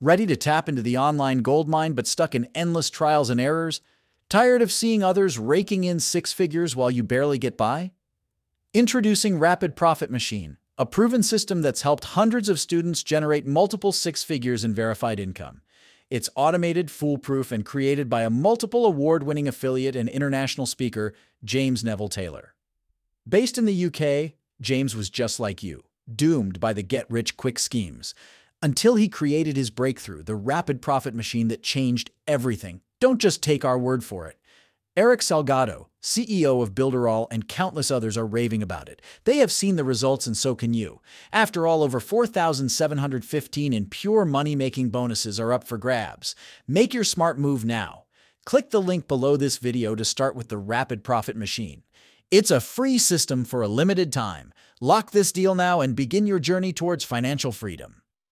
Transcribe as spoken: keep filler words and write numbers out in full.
Ready to tap into the online gold mine but stuck in endless trials and errors? Tired of seeing others raking in six figures while you barely get by? Introducing Rapid Profit Machine, a proven system that's helped hundreds of students generate multiple six figures in verified income. It's automated, foolproof, and created by a multiple award-winning affiliate and international speaker, James Neville Taylor. Based in the U K, James was just like you, doomed by the get-rich-quick schemes, until he created his breakthrough, the Rapid Profit Machine that changed everything. Don't just take our word for it. Eric Salgado, C E O of Builderall, and countless others are raving about it. They have seen the results and so can you. After all, over four thousand seven hundred fifteen in pure money-making bonuses are up for grabs. Make your smart move now. Click the link below this video to start with the Rapid Profit Machine. It's a free system for a limited time. Lock this deal now and begin your journey towards financial freedom.